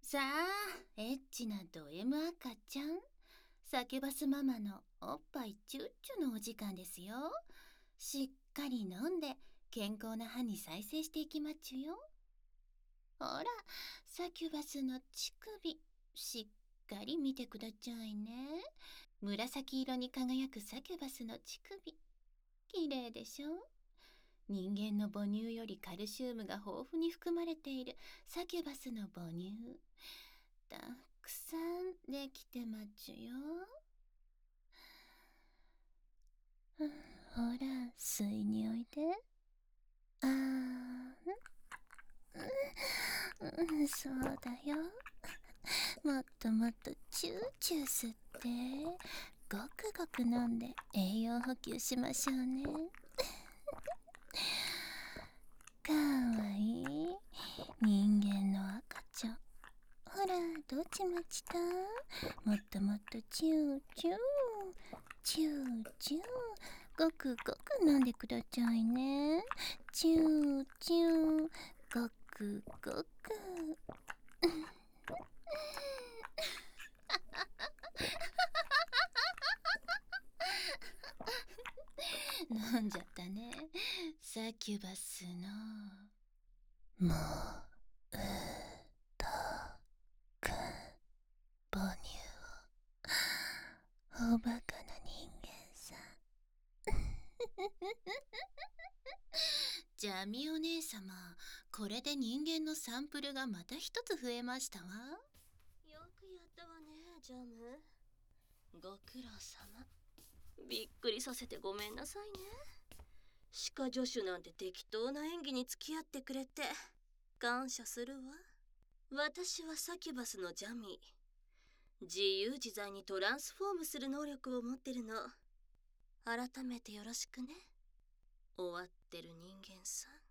さあ、エッチなド M 赤ちゃん。サキュバスママのおっぱいチュッチュのお時間ですよ。しっかり飲んで健康な歯に再生していきまっちゅよ。ほら、サキュバスの乳首、しっかり見てくだちゃいね。紫色に輝くサキュバスの乳首。綺麗でしょ？人間の母乳よりカルシウムが豊富に含まれているサキュバスの母乳。たくさんできてまっちゅよ。ほら、吸いにおいで。あーん、そうだよ。もっともっとチューチュー吸って、ごくごく飲んで栄養補給しましょうね。かわいい人間の赤ちゃん。ほら、どっちまちた？もっともっとチューチュー、チューチュー、ごくごく飲んでくだちゃいね。チューチュー、ごくごく。飲んじゃったね。サキュバスのもうとく母乳を。おバカな人間さ。じゃあみお姉様、これで人間のサンプルがまた一つ増えましたわ。 よくやったわね、ジャム。ご苦労様。びっくりさせてごめんなさいね。歯科助手なんて適当な演技に付き合ってくれて感謝するわ。私はサキュバスのジャミー。自由自在にトランスフォームする能力を持ってるの。改めてよろしくね。終わってる人間さん。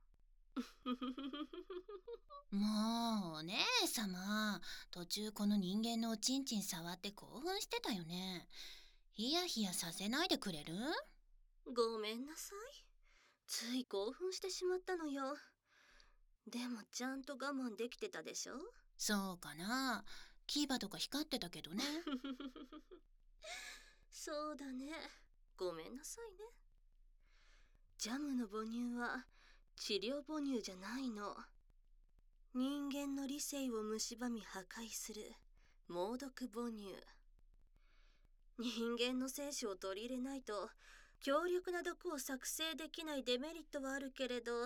もうお姉様、途中この人間のおちんちん触って興奮してたよね。ヒヤヒヤさせないでくれる？ ごめんなさい。つい興奮してしまったのよ。でもちゃんと我慢できてたでしょ？ そうかな。牙とか光ってたけどね。 そうだね。ごめんなさいね。ジャムの母乳は治療母乳じゃないの。人間の理性を蝕み破壊する猛毒母乳。人間の精子を取り入れないと強力な毒を作成できないデメリットはあるけれど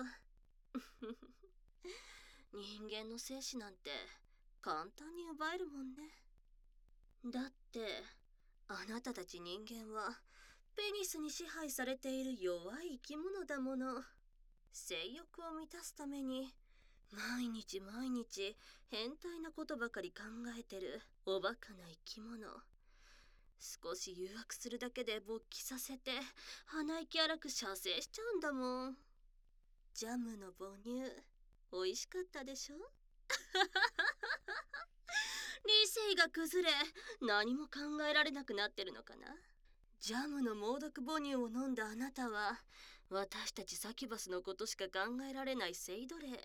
人間の精子なんて簡単に奪えるもんね。だってあなたたち人間はペニスに支配されている弱い生き物だもの。性欲を満たすために毎日毎日変態なことばかり考えてるおバカな生き物。少し誘惑するだけで勃起させて鼻息荒く射精しちゃうんだもん。ジャムの母乳美味しかったでしょ？理性が崩れ何も考えられなくなってるのかな。ジャムの猛毒母乳を飲んだあなたは私たちサキュバスのことしか考えられない性奴隷。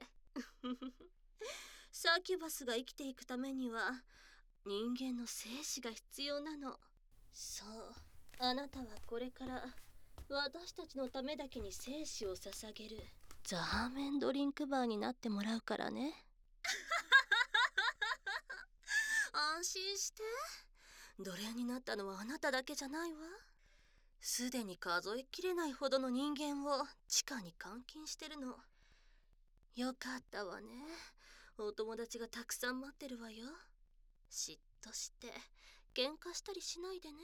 サキュバスが生きていくためには人間の精子が必要なの。そう、あなたはこれから私たちのためだけに精子を捧げるザーメンドリンクバーになってもらうからね。安心して。奴隷になったのはあなただけじゃないわ。すでに数えきれないほどの人間を地下に監禁してるの。よかったわね。お友達がたくさん待ってるわよ。嫉妬して喧嘩したりしないでね。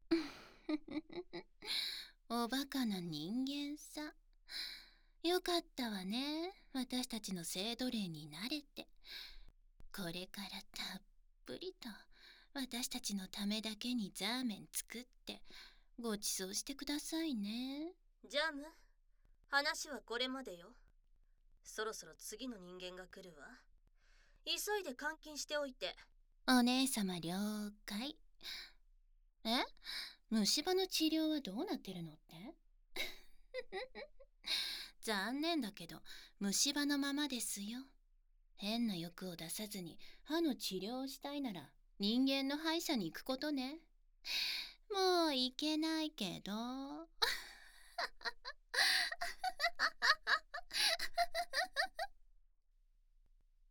おバカな人間さ。よかったわね。私たちの性奴隷になれて。これからたっぷりと私たちのためだけにザーメン作ってご馳走してくださいね。 ジャム、話はこれまでよ。そろそろ次の人間が来るわ。急いで監禁しておいて。 お姉様了解。え？虫歯の治療はどうなってるのって？残念だけど虫歯のままですよ。 変な欲を出さずに歯の治療をしたいなら人間の歯医者に行くことね。もう行けないけど。